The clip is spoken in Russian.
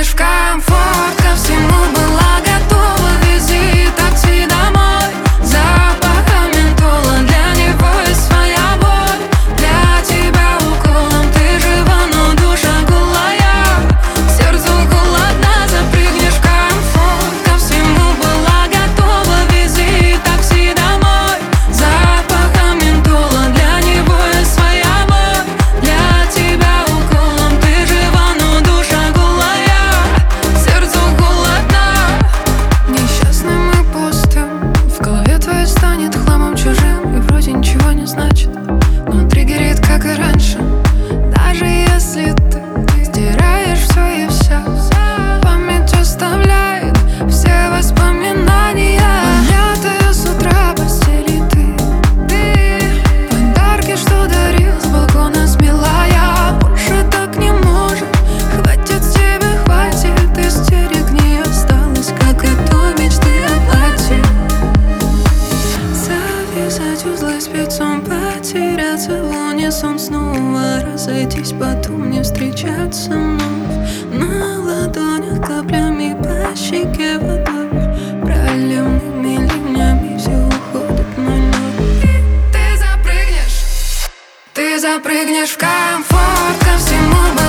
запрыгнешь в комфорт, ко всему была готова. Вези такси домой, запахом ментола. Для него есть своя боль, для тебя уколом. Ты жива, но душа голая, сердцу холодно. Запрыгнешь в комфорт, ко всему была готова. Вези такси домой, запахом ментола. Для него есть своя боль, для тебя уколом. Ты жива, но душа голая, сердцу холодно. Несчастным и пустым в голове твоей станет хламом чужим, и вроде ничего не значит, но триггерит, как и раньше. Даже если ты стираешь все и вся, память оставляет все воспоминания. Поднятая с утра постели ты подарки, что дарил с балкона смела. Я больше так не может, хватит с тебя, хватит истерик. Не осталось, как и той мечты о платье. Завязать узлы спецом, потеряться в унисон снова, разойтись, потом не встречаться вновь. На ладонях каплями, по щеке водой, проливными ливнями все уходит на ноль. Ты запрыгнешь в комфорт, ко всему